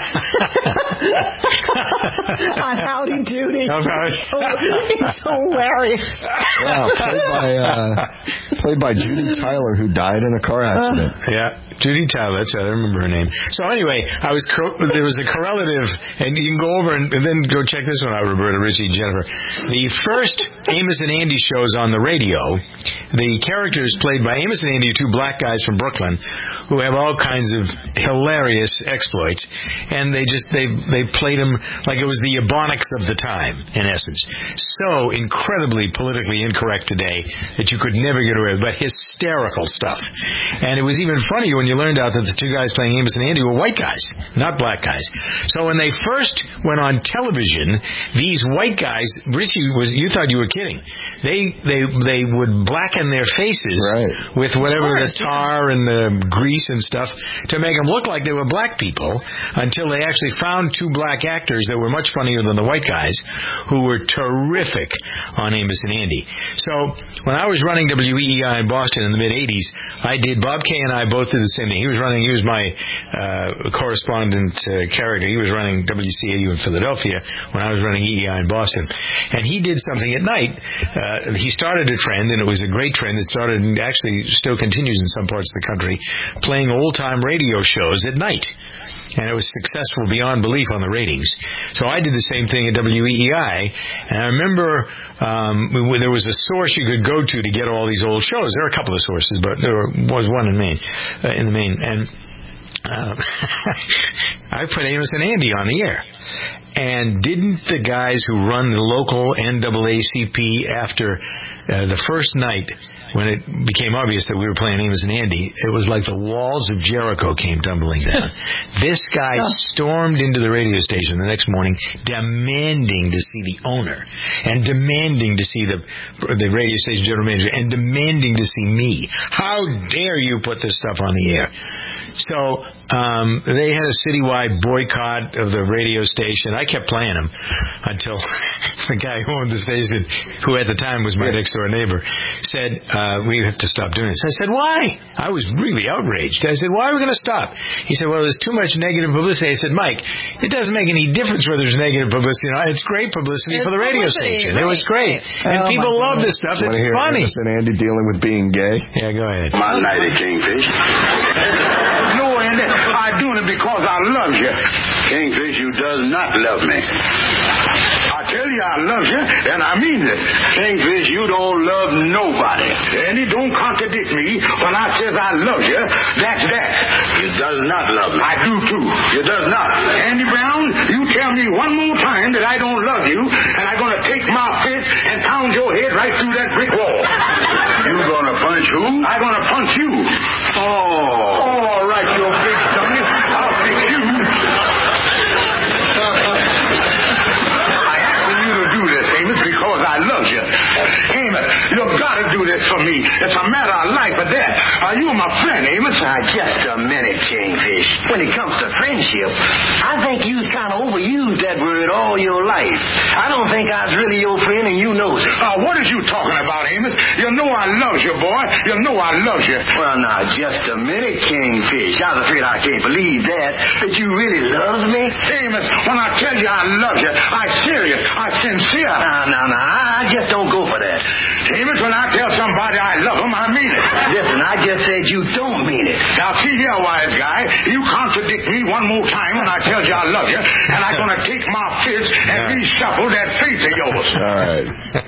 on Howdy Doody. It's hilarious. Wow, played by, uh, played by Judy Tyler, who died in a car accident. Uh, yeah, Judy Tyler, that's right, I remember her name. So anyway, I was there was a correlative, and you can go over and, and then go check this one out, Roberta, Richie, Jennifer. The first Amos and Andy shows on the radio, the characters played by Amos and Andy, two black guys from Brooklyn, who have all kinds of hilarious exploits, and they just they they played them like it was the Ebonics of the time, in essence. So incredibly politically incorrect today that you could never get away with, but hysterical stuff. And it was even funnier when you learned out that the two guys playing Amos and Andy were white guys, not black guys. So when they first went on television, these white guys, Richie, was you thought you were kidding. They they they would blacken their faces right. with whatever the tar and the grease and stuff to make them look like they were black people, until they actually found two black actors that were much funnier than the white guys, who were terrific on Amos and Andy. So when I was running W E E I in Boston in the mid eighties, I did, Bob Kay and I both did the same thing. He was running, he was my uh, correspondent uh, character. He was running W C A U in Philadelphia when I was running E E I in Boston. And he did something at night. Uh, he started a trend, and it was a great trend that started and actually still continues in some parts of the country, playing old-time radio shows at night. And it was successful beyond belief on the ratings. So I did the same thing at W E E I, and I remember um, there was a source you could go to to get all these old shows. There were a couple of sources, but there was one in Maine, uh, in the Maine, and um, I put Amos and Andy on the air. And didn't the guys who run the local N double A C P after uh, the first night, when it became obvious that we were playing Amos and Andy, it was like the walls of Jericho came tumbling down. This guy stormed into the radio station the next morning, demanding to see the owner, and demanding to see the the radio station general manager, and demanding to see me. How dare you put this stuff on the air? So um, they had a citywide nationwide boycott of the radio station. I kept playing them until the guy who owned the station, who at the time was my next door neighbor, said, uh, we have to stop doing this. I said, why? I was really outraged. I said, why are we going to stop? He said, well, there's too much negative publicity. I said, Mike, it doesn't make any difference whether there's negative publicity. You know, it's great publicity it's for the radio publicity, station. right, it was great. right. And oh people love this stuff. It's hear funny. Anderson Andy dealing with being gay? Yeah, go ahead. My nighty Kingfish. No, Andy, I'm doing it because I love you. Kingfish, you does not love me. I tell you I love you, and I mean it. Kingfish, you don't love nobody. Andy, don't contradict me when I says I love you. That's that. You does not love me. I do too. You does not. Andy Brown, you tell me one more time that I don't love you, and I'm going to take my fist and pound your head right through that brick wall. You going to punch who? I'm going to punch you. Oh. All right, you big dummy. I'll fix you. Because I love you. Amos, you've got to do this for me. It's a matter of life or death. Are you my friend, Amos? Now, just a minute, Kingfish. When it comes to friendship, I think you've kind of overused that word all your life. I don't think I was really your friend, and you know it. Uh, what is you talking about, Amos? You know I love you, boy. You know I love you. Well, now, just a minute, Kingfish. I was afraid I can't believe that, that you really love me. Amos, when I tell you I love you, I'm serious. I'm sincere. Now, now, now, I just don't go for that. Amos, when I tell somebody I love them, I mean it. Listen, I just said you don't mean it. Now, see here, wise guy, you contradict me one more time when I tell you I love you, and I'm going to take my fist and yeah. reshuffle that face of yours. All right.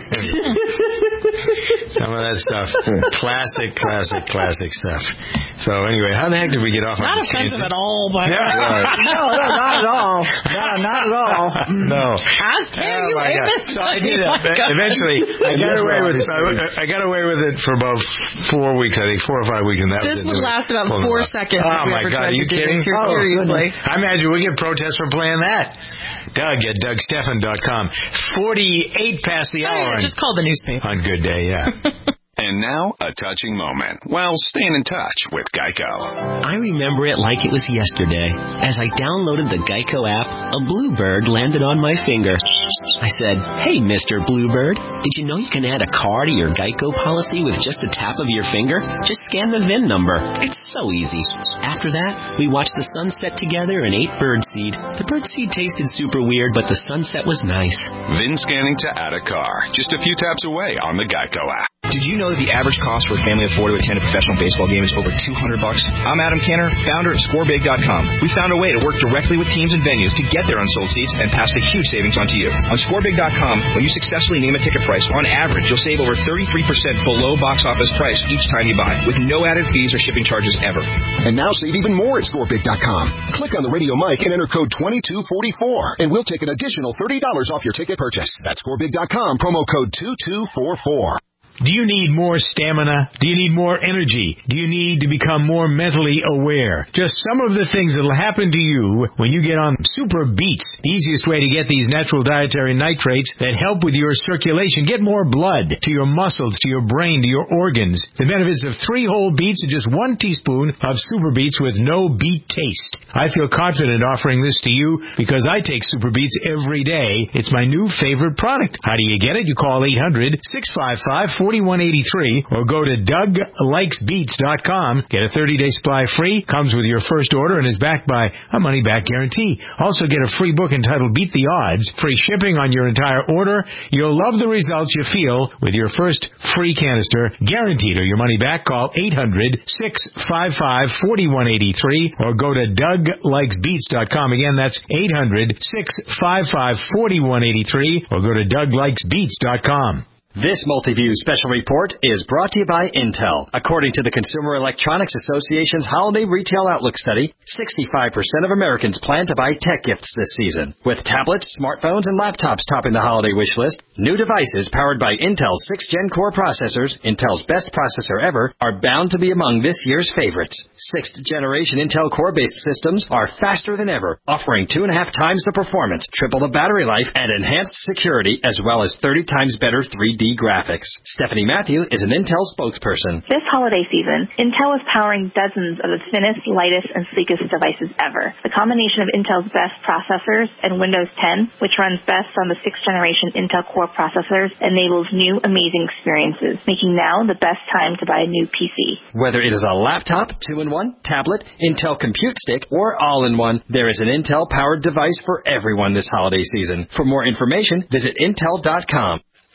Some of that stuff. Classic, classic, classic stuff. So anyway, how the heck did we get off on Not this offensive tangent? at all, but Yeah. no, no, not at all. No, not at all. No. I tell Oh you, my God. Amos. So I did it. Oh my God. Eventually, I got away with it. I got away with it for about four weeks, I think, four or five weeks, and that This was it. would last about Pulled four it off. seconds. Oh my God, are you kidding? Oh, seriously. I imagine we get protests for playing that. Doug at Doug Stephan dot com. forty-eight past the Oh, hour. yeah, just call the newspaper. On Good Day, yeah. And now, a touching moment while staying in touch with Geico. I remember it like it was yesterday. As I downloaded the Geico app, a bluebird landed on my finger. I said, "Hey, Mister Bluebird, did you know you can add a car to your Geico policy with just a tap of your finger? Just scan the V I N number. It's so easy." After that, we watched the sunset together and ate birdseed. The birdseed tasted super weird, but the sunset was nice. V I N scanning to add a car. Just a few taps away on the Geico app. Did you know that the average cost for a family of four to attend a professional baseball game is over two hundred bucks? I'm Adam Kenner, founder at score big dot com. We found a way to work directly with teams and venues to get their unsold seats and pass the huge savings on to you. On score big dot com, when you successfully name a ticket price, on average, you'll save over thirty-three percent below box office price each time you buy, with no added fees or shipping charges ever. And now save even more at score big dot com. Click on the radio mic and enter code twenty-two forty-four, and we'll take an additional thirty dollars off your ticket purchase. That's score big dot com, promo code two two four four. Do you need more stamina? Do you need more energy? Do you need to become more mentally aware? Just some of the things that will happen to you when you get on Super Beets, the easiest way to get these natural dietary nitrates that help with your circulation. Get more blood to your muscles, to your brain, to your organs. The benefits of three whole beets and just one teaspoon of Super Beets with no beet taste. I feel confident offering this to you because I take Super Beets every day. It's my new favorite product. How do you get it? You call eight hundred, six five five, four one eight three or go to Doug Likes Beets dot com. Get a thirty-day supply free. Comes with your first order and is backed by a money-back guarantee. Also get a free book entitled Beat the Odds. Free shipping on your entire order. You'll love the results you feel with your first free canister. Guaranteed or your money back. Call eight hundred, six five five, four one eight three or go to Doug Likes Beets dot com. Again, that's eight hundred, six five five, four one eight three or go to Doug Likes Beets dot com. This Multiview special report is brought to you by Intel. According to the Consumer Electronics Association's Holiday Retail Outlook study, sixty-five percent of Americans plan to buy tech gifts this season. With tablets, smartphones, and laptops topping the holiday wish list, New devices powered by Intel's sixth gen Core processors, Intel's best processor ever, are bound to be among this year's favorites. sixth generation Intel Core-based systems are faster than ever, offering two and a half times the performance, triple the battery life, and enhanced security, as well as thirty times better three D graphics. Stephanie Matthew is an Intel spokesperson. This holiday season, Intel is powering dozens of the thinnest, lightest, and sleekest devices ever. The combination of Intel's best processors and Windows ten, which runs best on the sixth generation Intel Core processors, enables new amazing experiences, making now the best time to buy a new P C. Whether it is a laptop, two in one, tablet, Intel Compute Stick, or all-in-one, there is an Intel-powered device for everyone this holiday season. For more information, visit Intel dot com.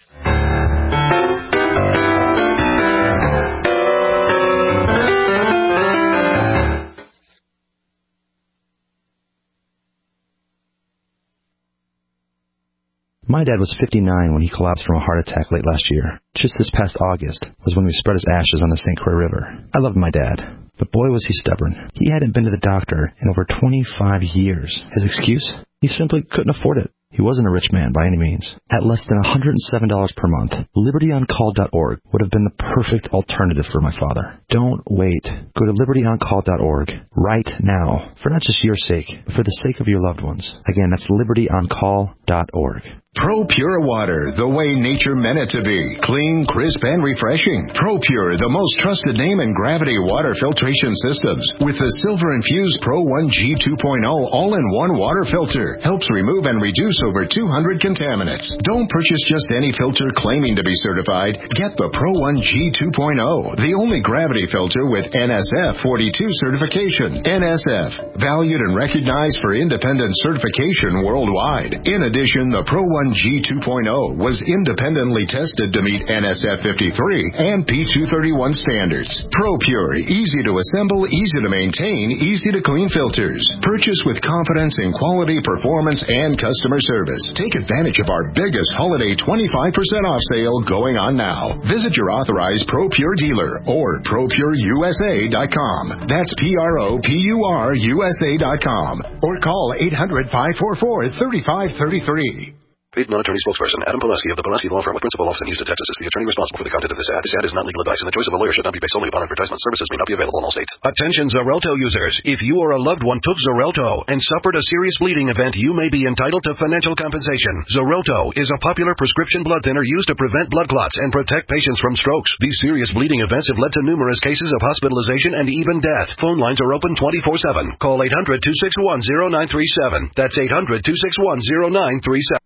My dad was fifty-nine when he collapsed from a heart attack late last year. Just this past August was when we spread his ashes on the Saint Croix River. I loved my dad, but boy was he stubborn. He hadn't been to the doctor in over twenty-five years. His excuse? He simply couldn't afford it. He wasn't a rich man by any means. At less than one hundred seven dollars per month, liberty on call dot org would have been the perfect alternative for my father. Don't wait. Go to liberty on call dot org right now, for not just your sake, but for the sake of your loved ones. Again, that's liberty on call dot org. ProPure water, the way nature meant it to be. Clean, crisp, and refreshing. ProPure, the most trusted name in gravity water filtration systems. With the silver-infused Pro one G two point oh all-in-one water filter. Helps remove and reduce over two hundred contaminants. Don't purchase just any filter claiming to be certified. Get the Pro one G two point oh, the only gravity filter with N S F forty-two certification. N S F, valued and recognized for independent certification worldwide. In addition, the Pro one G two point oh was independently tested to meet N S F fifty-three and P two thirty-one standards. ProPure, easy to assemble, easy to maintain, easy to clean filters. Purchase with confidence in quality, performance, and customer service. Take advantage of our biggest holiday twenty-five percent off sale going on now. Visit your authorized ProPure dealer or pro pure U S A dot com. That's P R O P U R U S A dot com. Or call eight hundred, five four four, three five three three. Paid non-attorney spokesperson Adam Pulaski of the Pulaski Law Firm with principal office in Houston, Texas is the attorney responsible for the content of this ad. This ad is not legal advice, and the choice of a lawyer should not be based solely upon advertisement. Services may not be available in all states. Attention Xarelto users. If you or a loved one took Xarelto and suffered a serious bleeding event, you may be entitled to financial compensation. Xarelto is a popular prescription blood thinner used to prevent blood clots and protect patients from strokes. These serious bleeding events have led to numerous cases of hospitalization and even death. Phone lines are open twenty-four seven. Call eight hundred, two six one, zero nine three seven. That's eight hundred, two six one, zero nine three seven.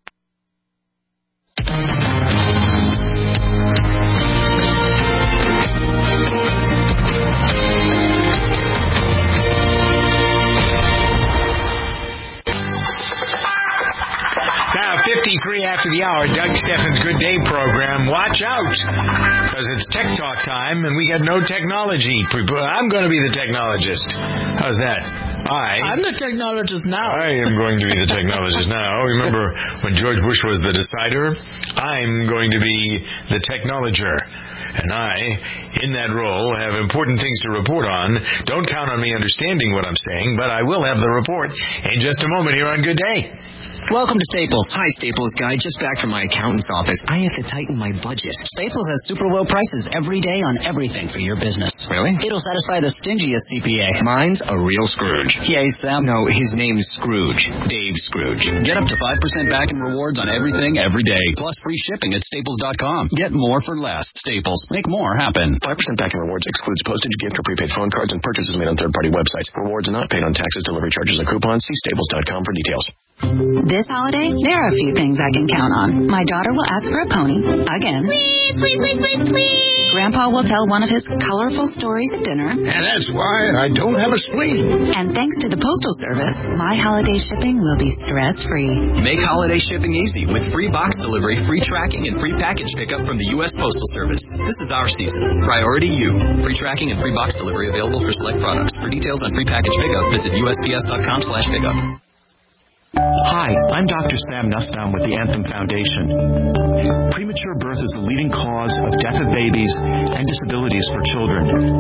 fifty-three after the hour, Doug Steffens' Good Day program. Watch out, because it's Tech Talk time, and we got no technology. I'm going to be the technologist. How's that? I... I'm the technologist now. I am going to be the technologist now. Remember when George Bush was the decider? I'm going to be the technologer. And I, in that role, have important things to report on. Don't count on me understanding what I'm saying, but I will have the report in just a moment here on Good Day. Welcome to Staples. Hi, Staples guy. Just back from my accountant's office. I have to tighten my budget. Staples has super low prices every day on everything for your business. Really? It'll satisfy the stingiest C P A. Mine's a real Scrooge. Yay, Sam. No, his name's Scrooge. Dave Scrooge. Get up to five percent back in rewards on everything every day. Plus free shipping at staples dot com. Get more for less. Staples. Make more happen. five percent back in rewards excludes postage, gift, or prepaid phone cards and purchases made on third-party websites. Rewards are not paid on taxes, delivery charges, or coupons. See staples dot com for details. This holiday, there are a few things I can count on. My daughter will ask for a pony, again. Please, please, please, please, please. Grandpa will tell one of his colorful stories at dinner. And that's why I don't have a spleen. And thanks to the Postal Service, my holiday shipping will be stress-free. Make holiday shipping easy with free box delivery, free tracking, and free package pickup from the U S Postal Service. This is our season. Priority you. Free tracking and free box delivery available for select products. For details on free package pickup, visit U S P S dot com slash pickup. Hi, I'm Doctor Sam Nussbaum with the Anthem Foundation. Premature birth is the leading cause of death of babies and disabilities for children.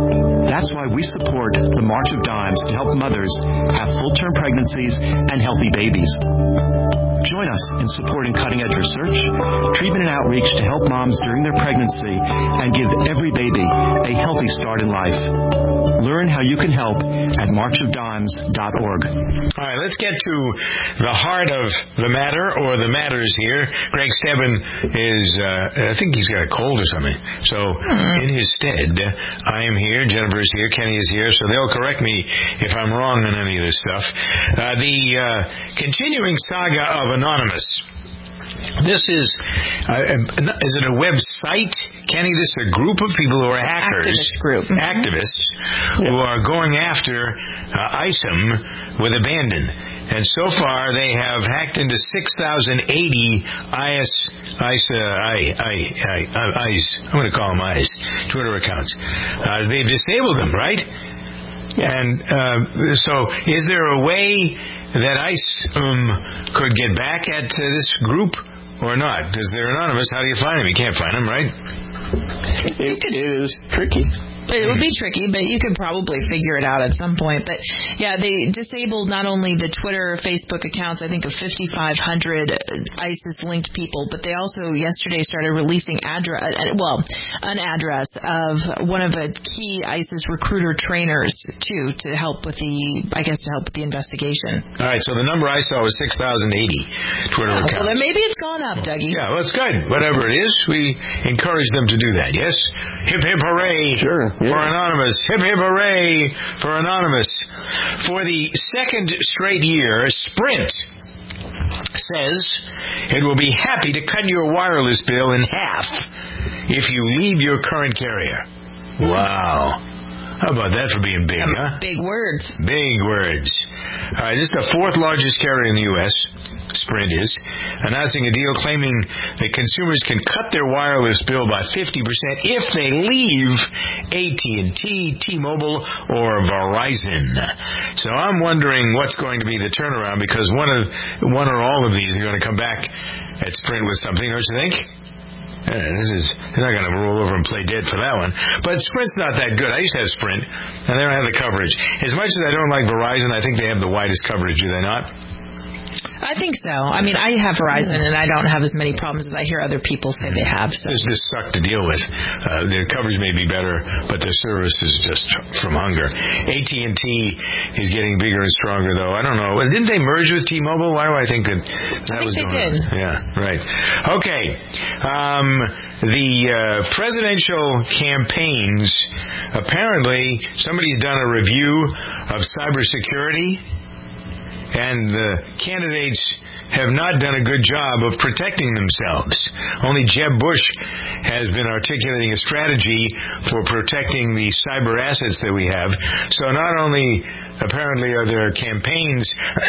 That's why we support the March of Dimes to help mothers have full-term pregnancies and healthy babies. Join us in supporting cutting-edge research, treatment, and outreach to help moms during their pregnancy and give every baby a healthy start in life. Learn how you can help at march of dimes dot org. All right, let's get to the heart of the matter, or the matters here. Greg Stebbin is, uh, I think he's got a cold or something. So in his stead, I am here, Jennifer is here, Kenny is here, so they'll correct me if I'm wrong on any of this stuff. Uh, the uh, continuing saga of Anonymous. This is, uh, is it a website, Kenny? This is a group of people who are hackers. Activist group. Mm-hmm. Activists yeah. who are going after uh, I S M with abandon. And so far, they have hacked into six thousand eighty I S, I S, uh, I, I, I, I, I'm going to call them I S, Twitter accounts. Uh, they've disabled them, right? And uh, so is there a way that I S um, could get back at uh, this group or not? Because they're anonymous. How do you find them? You can't find them, right? It, it is tricky. It would be tricky, but you could probably figure it out at some point. But, yeah, they disabled not only the Twitter, Facebook accounts, I think, of fifty-five hundred ISIS-linked people, but they also yesterday started releasing address, well, an address of one of the key ISIS recruiter trainers, too, to help with the, I guess, to help with the investigation. All right, so the number I saw was six thousand eighty Twitter oh, accounts. Well, then maybe it's gone up, Dougie. Yeah, well, it's good. Whatever it is, we encourage them to do that, yes? Hip, hip, hooray. Sure. Yeah. For Anonymous. Hip, hip, hooray for Anonymous. For the second straight year, Sprint says it will be happy to cut your wireless bill in half if you leave your current carrier. Wow. How about that for being big, huh? Big words. Big words. All right, this is the fourth largest carrier in the U S Sprint is, announcing a deal claiming that consumers can cut their wireless bill by fifty percent if they leave A T and T, T-Mobile, or Verizon. So I'm wondering what's going to be the turnaround, because one of one or all of these are going to come back at Sprint with something, don't you think? Uh, this is they're not going to roll over and play dead for that one. But Sprint's not that good. I used to have Sprint, and they don't have the coverage. As much as I don't like Verizon, I think they have the widest coverage, do they not? I think so. I mean, I have Verizon, and I don't have as many problems as I hear other people say they have. So. It's just suck to deal with. Uh, the coverage may be better, but the service is just from hunger. A T and T is getting bigger and stronger, though. I don't know. Didn't they merge with T-Mobile? Why do I think that that I think was they going did. on? Yeah, right. Okay. Um, the uh, presidential campaigns, apparently somebody's done a review of cybersecurity, and the candidates have not done a good job of protecting themselves. Only Jeb Bush has been articulating a strategy for protecting the cyber assets that we have. So not only apparently are their campaigns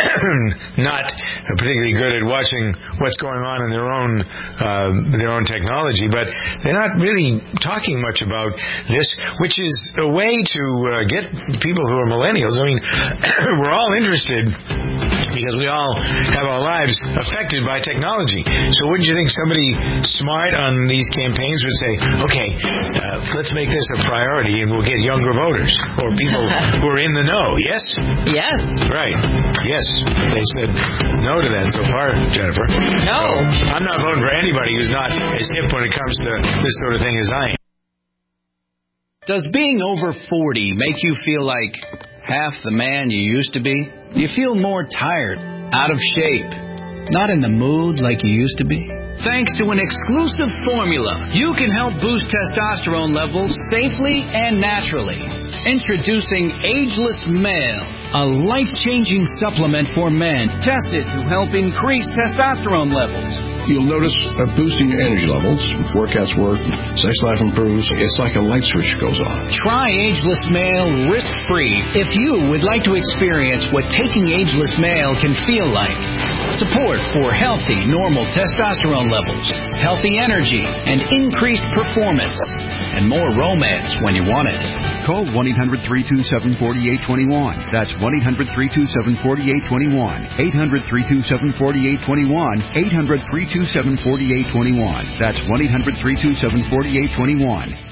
not particularly good at watching what's going on in their own uh, their own technology, but they're not really talking much about this, which is a way to uh, get people who are millennials. I mean, we're all interested because we all have our lives affected by technology. So wouldn't you think somebody smart on these campaigns would say, okay, uh, let's make this a priority and we'll get younger voters or people who are in the know, yes? Yes. Right. Yes. They said no to that so far, Jennifer. No. So I'm not voting for anybody who's not as hip when it comes to this sort of thing as I am. Does being over forty make you feel like half the man you used to be? Do you feel more tired, out of shape, not in the mood like you used to be? Thanks to an exclusive formula, you can help boost testosterone levels safely and naturally. Introducing Ageless Male, a life-changing supplement for men tested to help increase testosterone levels. You'll notice a boost in your energy levels, workouts work, sex life improves. It's like a light switch goes on. Try Ageless Male risk-free if you would like to experience what taking Ageless Male can feel like. Support for healthy, normal testosterone levels, healthy energy, and increased performance, and more romance when you want it. Call one eight hundred three two seven four eight two one. That's one eight hundred three two seven four eight two one. eight hundred three two seven four eight two one. eight hundred three two seven four eight two one. That's one eight hundred three two seven four eight two one.